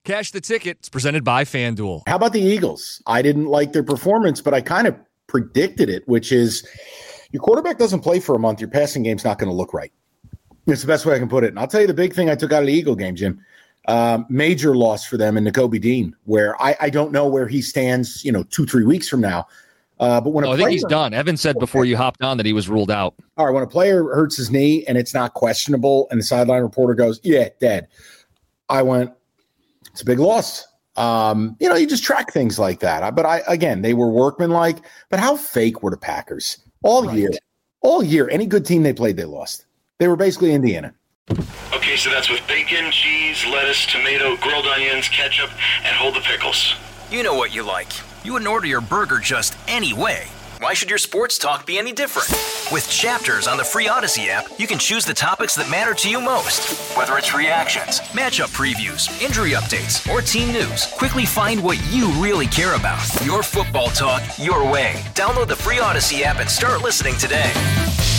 Cash the ticket. It's presented by FanDuel. How about the Eagles? I didn't like their performance, but I kind of predicted it, which is your quarterback doesn't play for a month, your passing game's not going to look right. It's the best way I can put it. And I'll tell you the big thing I took out of the Eagle game, Jim. Major loss for them in Nakobe Dean, where I don't know where he stands, 2-3 weeks from now. But when I think he's done. Evan said before you hopped on that he was ruled out. All right, when a player hurts his knee and it's not questionable, and the sideline reporter goes, "Yeah, dead," I went, "It's a big loss." You just track things like that. But they were workmanlike. But how fake were the Packers all year? All year, any good team they played, they lost. They were basically Indiana. Okay, so that's with bacon, cheese, lettuce, tomato, grilled onions, ketchup, and hold the pickles. You know what you like. You wouldn't order your burger just any way. Why should your sports talk be any different? With Chapters on the free Odyssey app, you can choose the topics that matter to you most. Whether it's reactions, matchup previews, injury updates, or team news, quickly find what you really care about. Your football talk, your way. Download the free Odyssey app and start listening today.